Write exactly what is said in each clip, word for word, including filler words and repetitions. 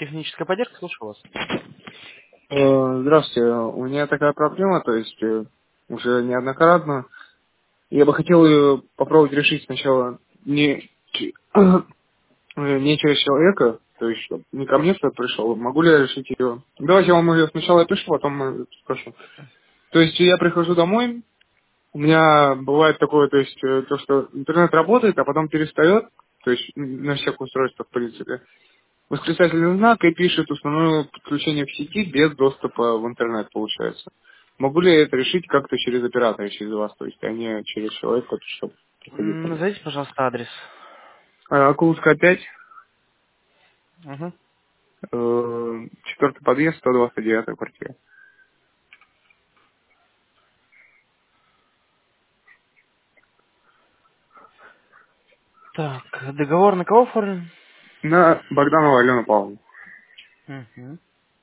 Техническая поддержка, слушаю вас. Э, Здравствуйте. У меня такая проблема, то есть э, уже неоднократно. Я бы хотел ее попробовать решить сначала не, ч- э, не через человека, то есть чтоб не ко мне кто-то пришел. Могу ли я решить ее? Давайте я вам ее сначала опишу, потом э, спрошу. То есть я прихожу домой, у меня бывает такое, то есть э, то, что интернет работает, а потом перестает, то есть м, на всех устройствах, в принципе. Восклицательный знак и пишет установлено подключение к сети без доступа в интернет, получается. Могу ли я это решить как-то через оператора, через вас, то есть, а не через человека, чтобы приходить ко М, мне? Назовите, пожалуйста, адрес. А, Акуловская пять, Угу. э, четвертый подъезд, сто двадцать девятая квартира. Так, договор на кого оформлен? На Богданова Алену Павловну. Угу.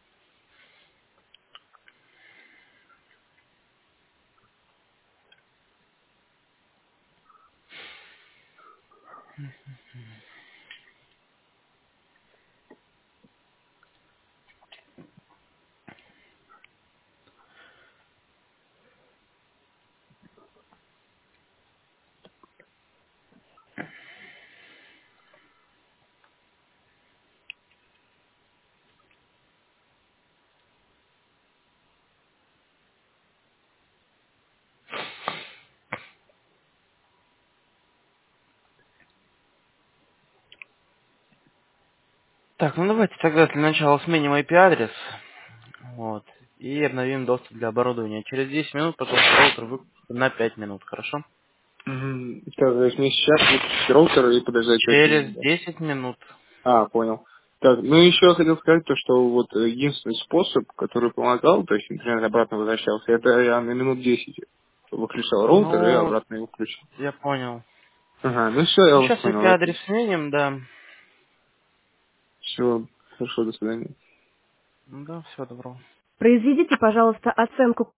Так, ну давайте тогда для начала сменим I P-адрес. Вот. И обновим доступ для оборудования. Через десять минут, пожалуйста, роутер выключите на пять минут, хорошо? Мгм. Так, то есть мне сейчас выключить роутер и подождать пять минут, Через да? десять минут. А, понял. Так, ну еще я хотел сказать то, что вот э, единственный способ, который помогал, то есть интернет обратно возвращался, это я на минут десять выключал роутер и Ну, обратно его включил. я понял. Ага, ну все, я Ну, вас сейчас понял, это I P-адрес сменим, да. все, хорошо, до свидания. Ну да, всего доброго. Произведите, пожалуйста, оценку